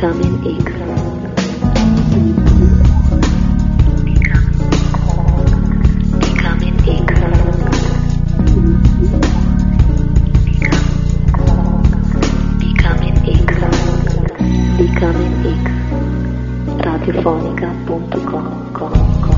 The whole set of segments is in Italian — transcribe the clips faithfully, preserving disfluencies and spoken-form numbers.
Becoming X. Becoming X. Becoming X. Becoming X. Radiofonica punto com.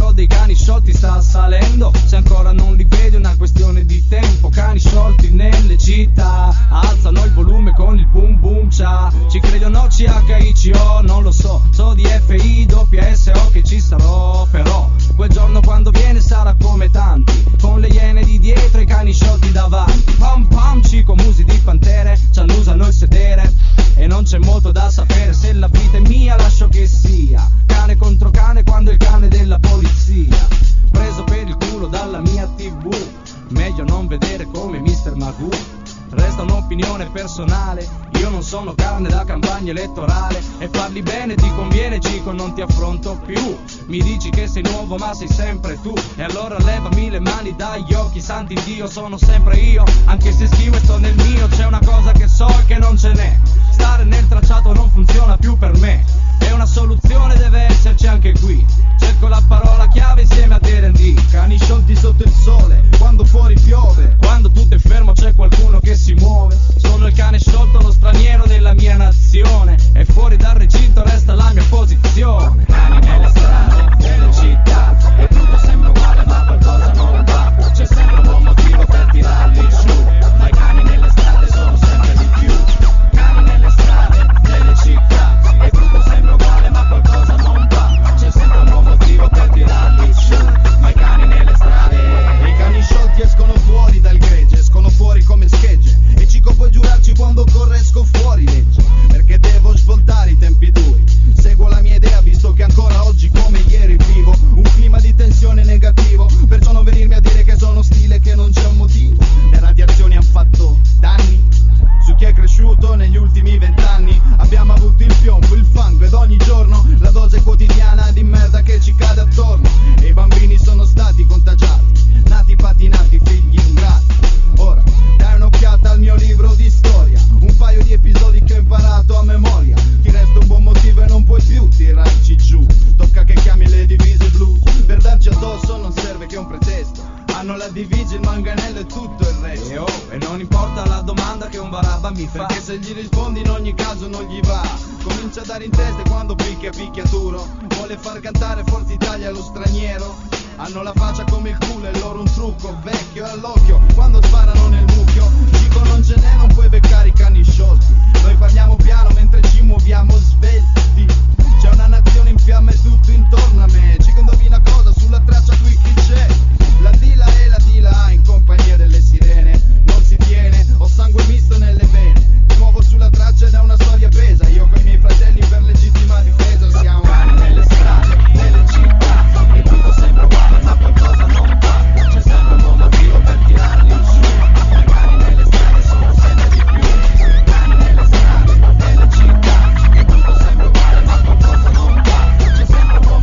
numero dei cani sciolti sta salendo. Se ancora non li vedi è una questione di tempo. Cani sciolti nelle città alzano il volume con il boom boom cha. Ci credi o no C H I C O? Non lo so, so di F I W S O che ci sarò. Però quel giorno quando viene sarà come tanti, con le iene di dietro e i cani sciolti davanti. Pam pam cico musi di pantere ci annusano il sedere e non c'è molto da sapere. Se la vita è mia lascio che sia cane contro cane quando il cane della polizia. Preso per il culo dalla mia tv, meglio non vedere come mister Magoo. Resta un'opinione personale, io non sono carne da campagna elettorale. E farli bene ti conviene Cico, non ti affronto più. Mi dici che sei nuovo ma sei sempre tu. E allora levami le mani dagli occhi, santi Dio sono sempre io. Anche se schivo e sto nel mio, c'è una cosa che so e che non ce n'è. Stare nel tracciato non funziona più per me. E una soluzione deve esserci anche qui. Cerco la parola chiave insieme a D and D. Cani sciolti sotto il sole, quando fuori piove. Quando tutto è fermo c'è qualcuno che si muove. Sono il cane sciolto, lo straniero della mia nazione. E fuori dal recinto resta la mia posizione. Cani nelle strade, nelle città, e tutto sembra uguale ma qualcosa non va. C'è sempre un buon motivo per tirarli giù, ma i cani nelle strade sono sempre di più. Cani nelle strade, nelle città, e tutto sembra uguale ma qualcosa non va. C'è sempre un buon motivo per tirarli giù, ma i cani nelle strade. E i cani sciolti escono fuori dal gregge, escono fuori come schegge. E Cico puoi giurarci quando corre esco fuori legge, perché devo svoltare i tempi duri. Seguo la mia idea visto che ancora oggi come ieri vivo un clima di tensione negativo. Perciò non venirmi a dire che sono stile, che non c'è un motivo. Le radiazioni han fatto danni su chi è cresciuto negli ultimi vent'anni. Abbiamo avuto il piombo, il fango ed ogni giorno la dose quotidiana di merda che ci cade attorno. E i bambini sono stati contagiati, nati patinati, figli ingrati. Ora dai un'occhiata al mio libro di storia, un paio di episodi che ho imparato a memoria. Ti resta un buon motivo e non puoi più tirarci giù. Tocca che chiami le divise blu, per darci addosso non serve che un pretesto. Hanno la divisa, il manganello e tutto il resto. E oh, e non importa la domanda che un barabba mi fa, perché se gli rispondi in ogni caso non gli va. Comincia a dare in testa e quando picchia picchiaturo. Vuole far cantare Forza Italia allo straniero. Hanno la faccia come il culo e loro un trucco vecchio all'occhio quando sparano nel mucchio. Dico non ce n'è, non puoi beccare i cani sciolti. Noi parliamo piano mentre ci muoviamo svelti. C'è una nazione in fiamme tutto intorno a me. Cico indovina cosa sulla traccia qui chi c'è. La dila e la dila in compagnia delle sirene. Non si tiene, ho sangue misto nelle vene. Mi muovo sulla traccia ed è una storia pesa. Io con i miei fratelli per legittima difesa. Siamo cani nelle strade, nelle città, e tutto sembra uguale ma qualcosa non va. C'è sempre un buon motivo per tirarli giù. I cani nelle strade sono sempre di più. Cani nelle strade, nelle città, e tutto sembra uguale ma qualcosa non va. C'è sempre un buon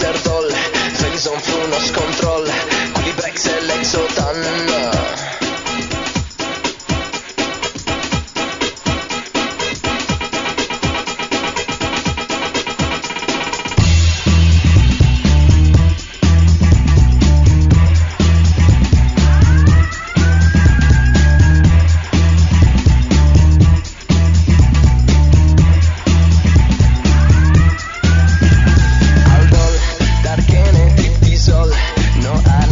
Exertol, Felison Flunos Control, Quilibrex e Lexotan. No, I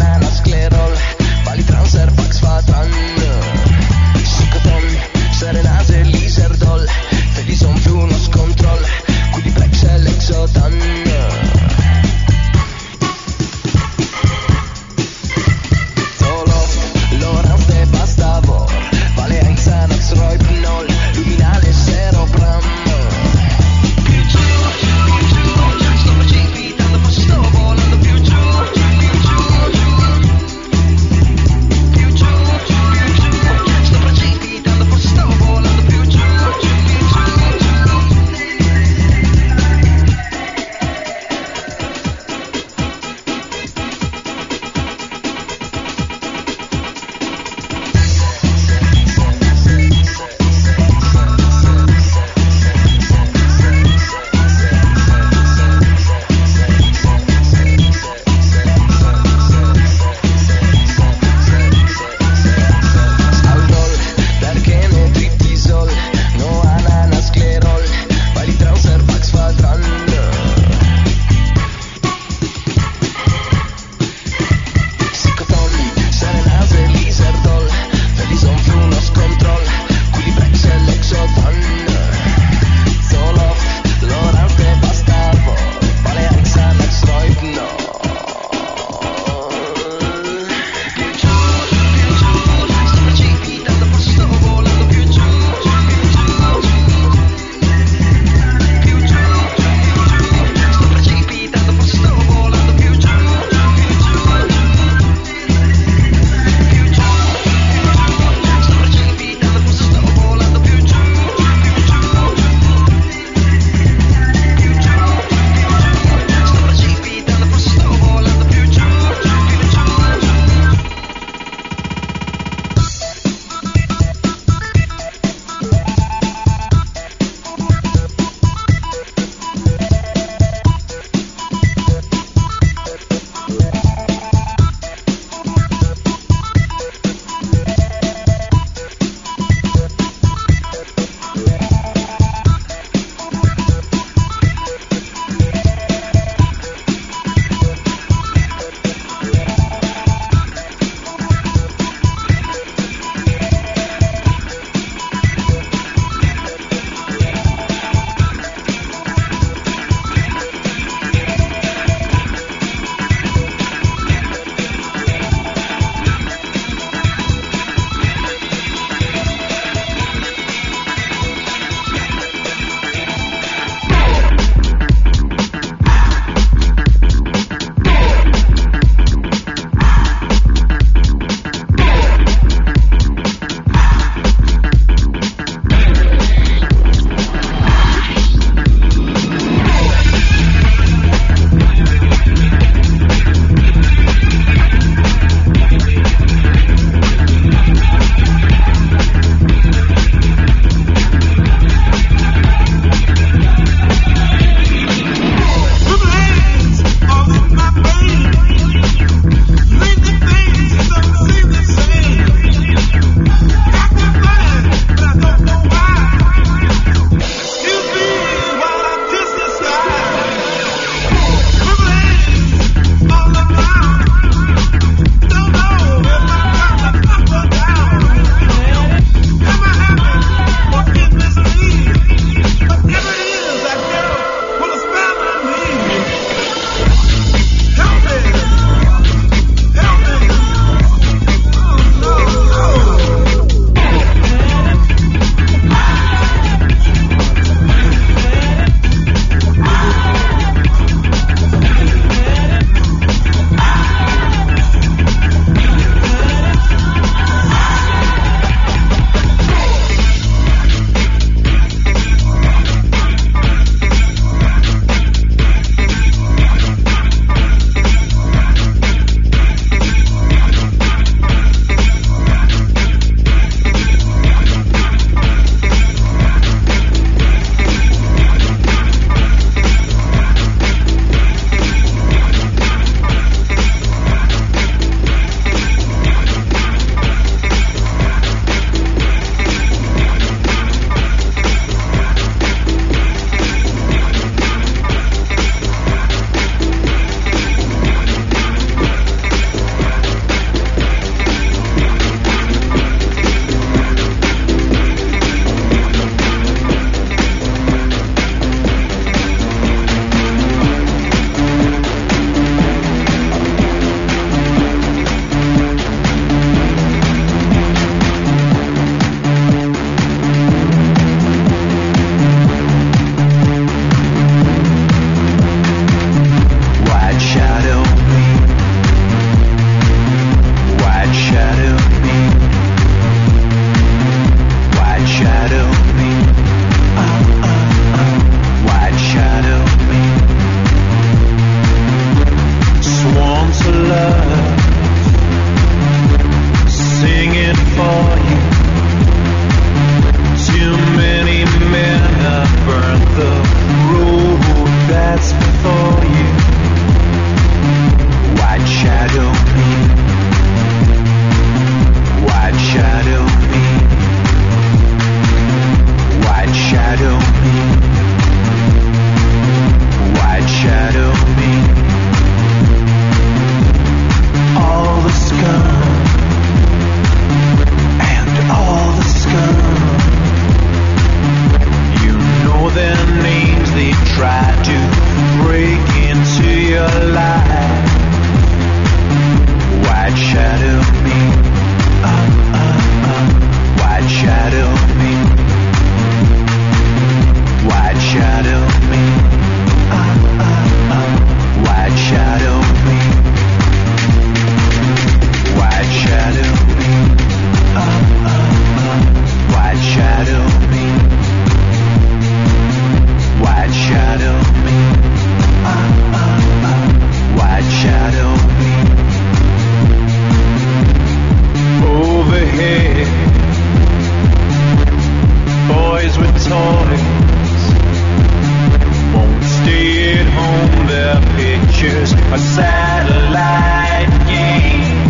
a satellite game.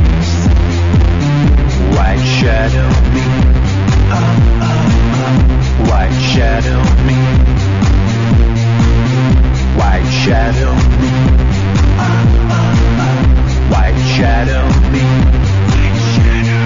White shadow me, uh, uh, uh. White shadow me, white shadow me, uh, uh, uh. White shadow me, white shadow.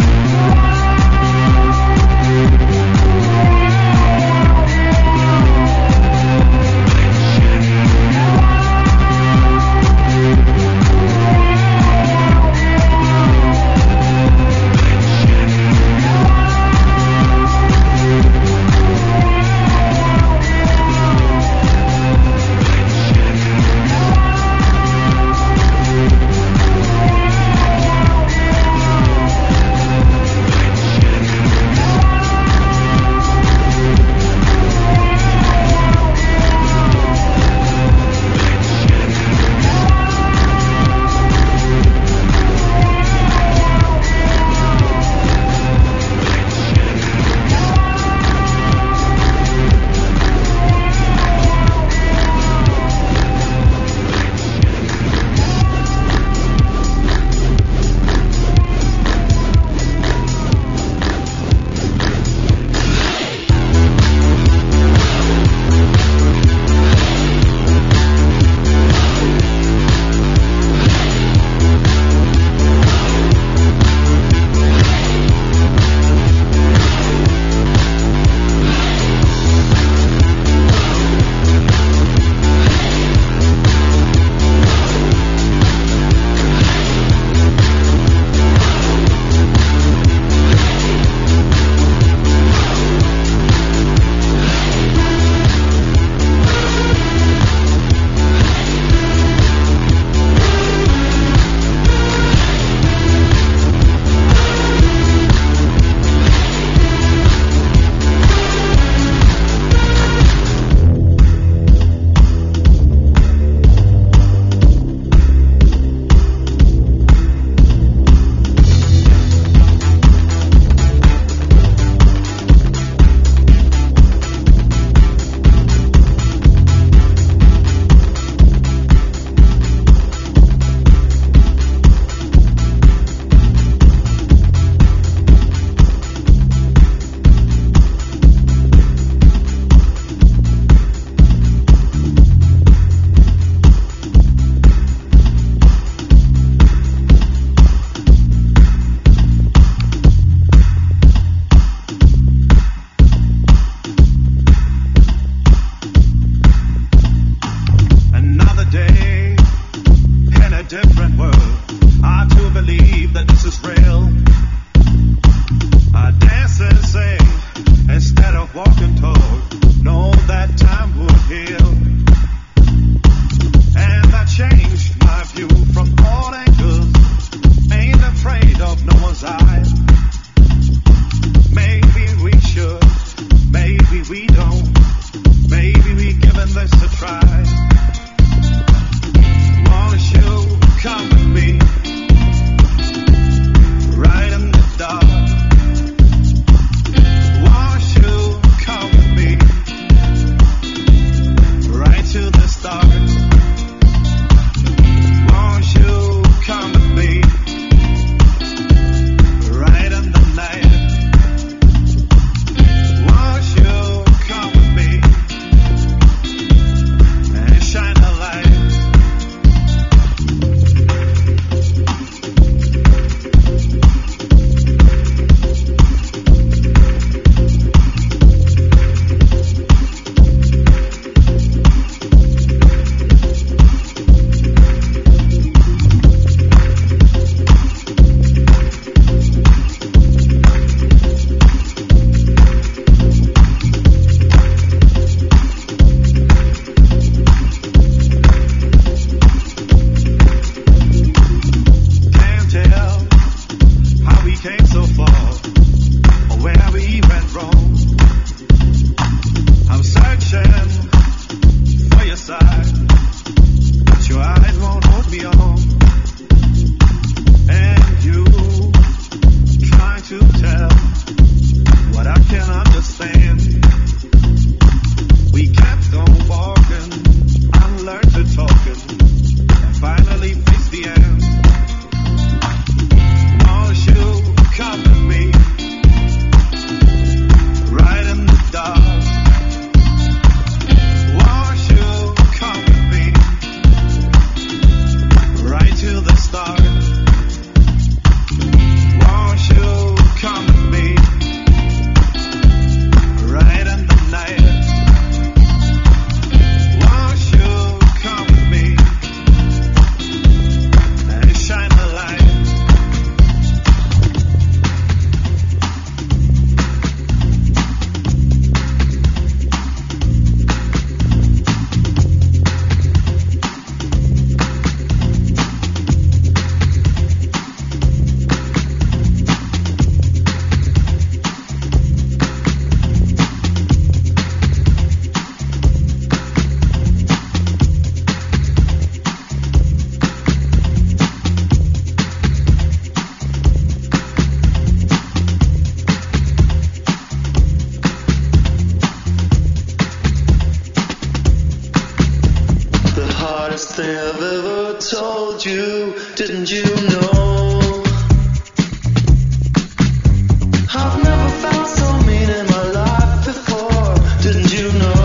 if they have ever told you. Didn't you know? I've never felt so mean in my life before. Didn't you know?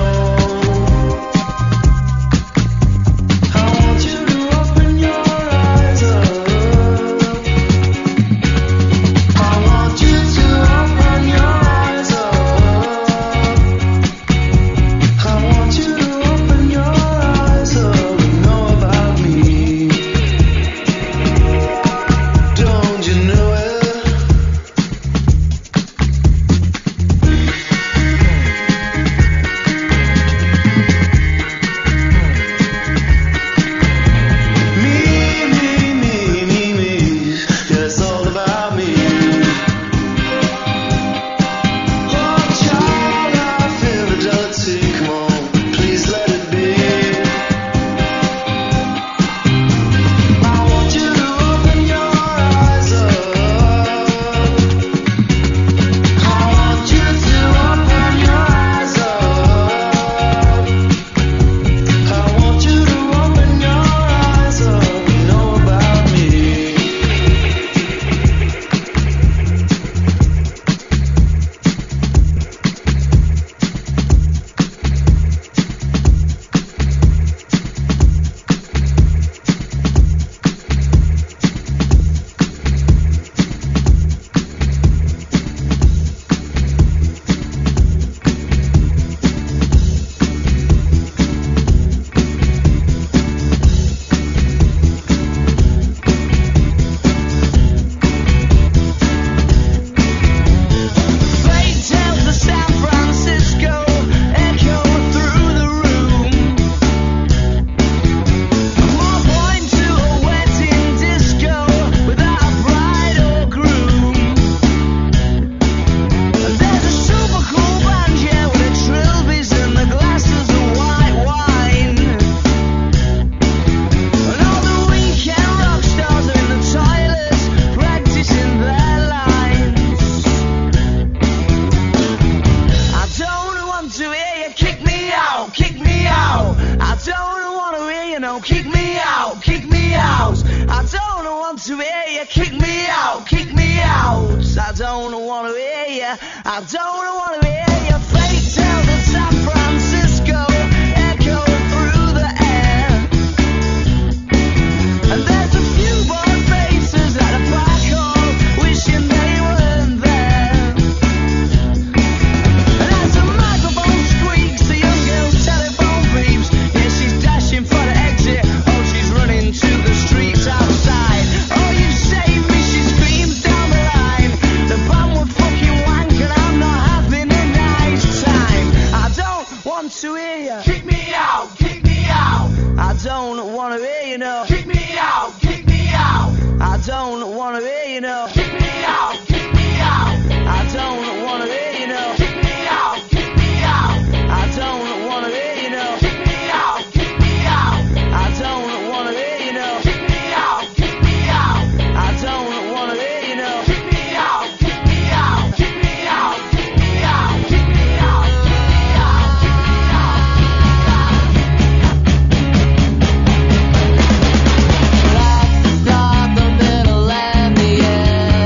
Yeah.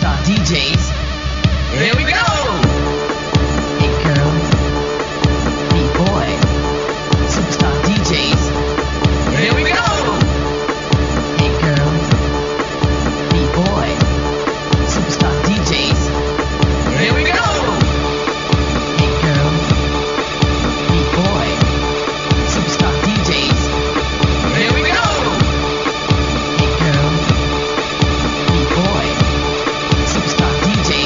superstar D Js. Here we go! Hey girl, hey boy, superstar D Js. Here we go! Hey girl, hey boy, superstar D Js. Here we go! Hey girl, hey boy, superstar D Js. Here we go! Hey girl, hey boy, superstar D Js.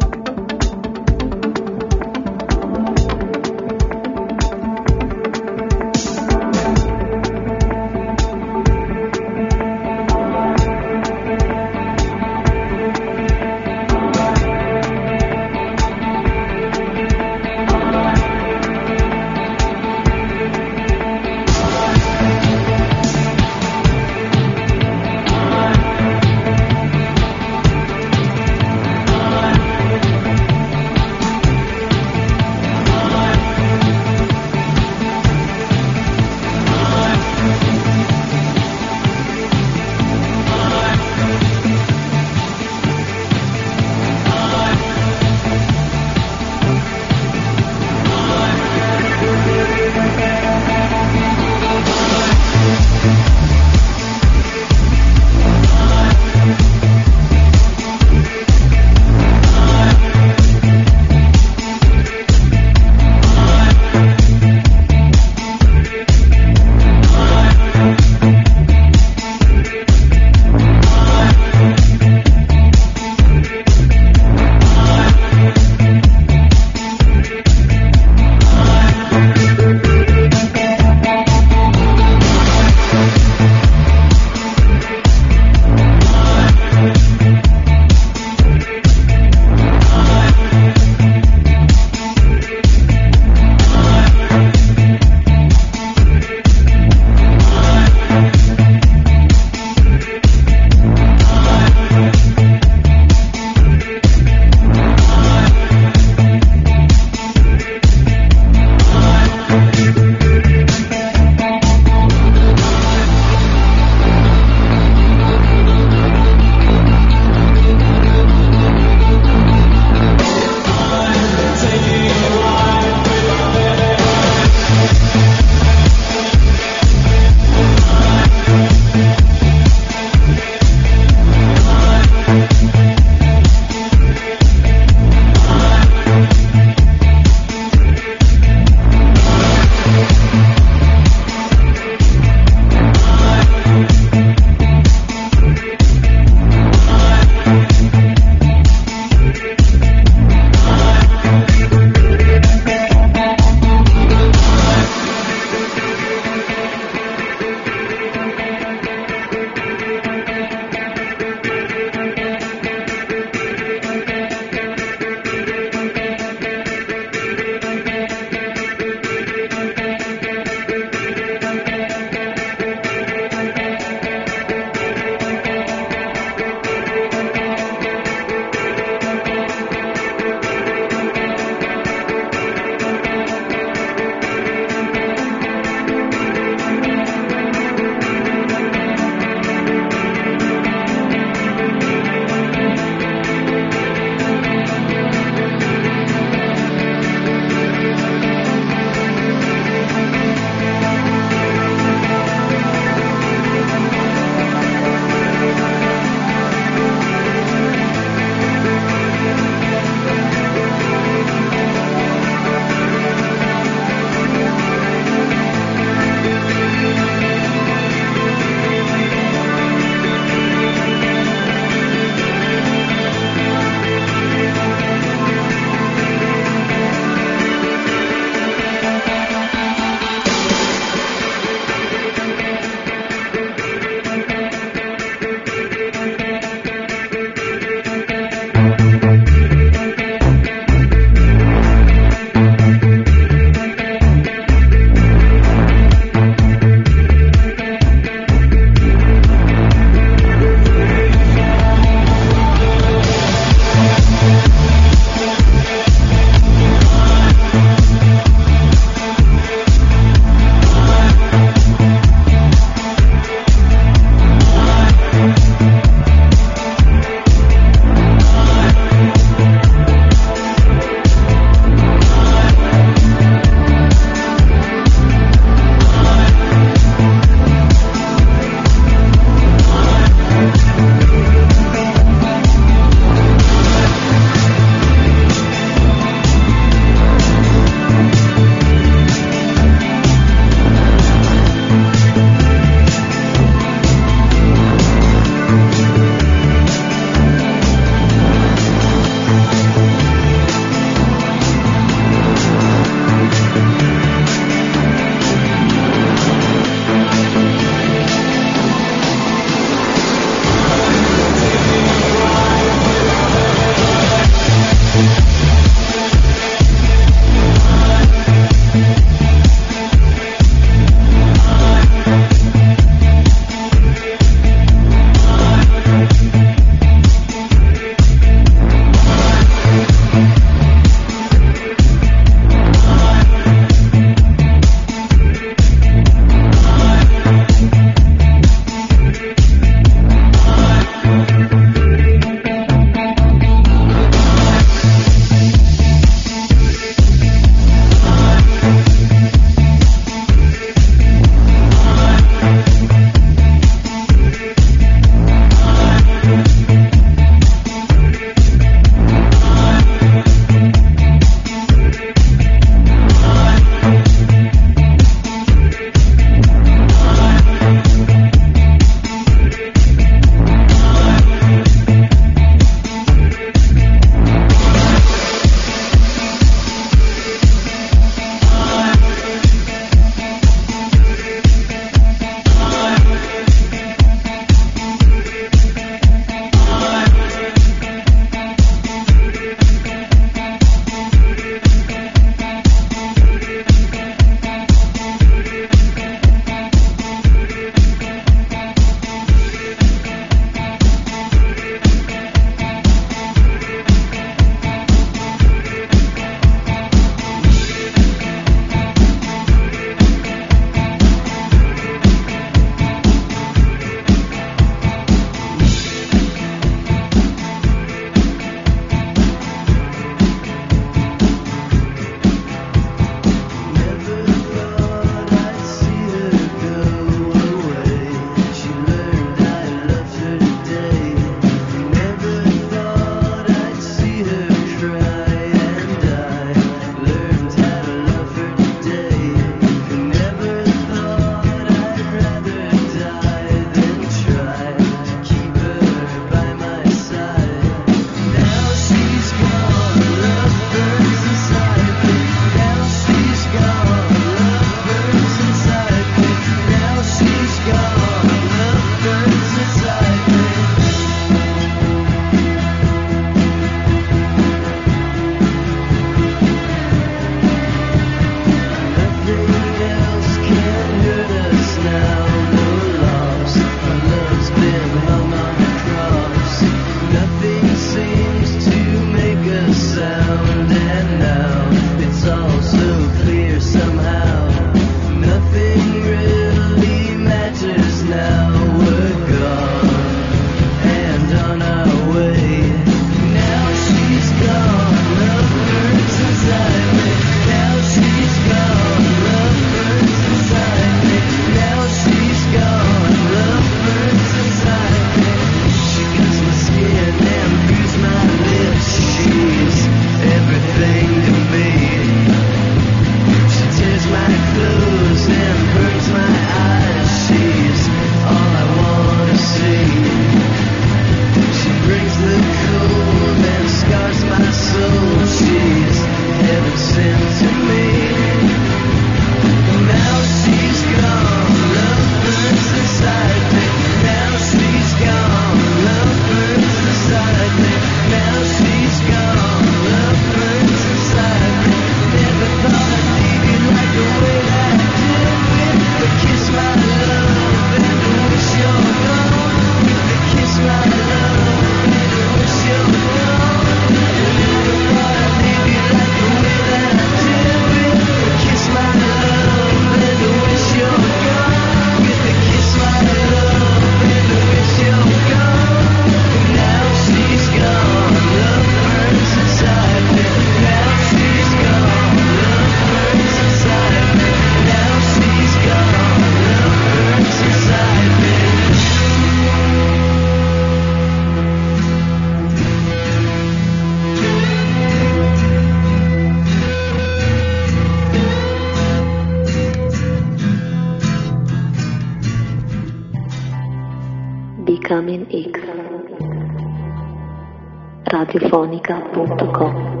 Becoming X radiofonica punto com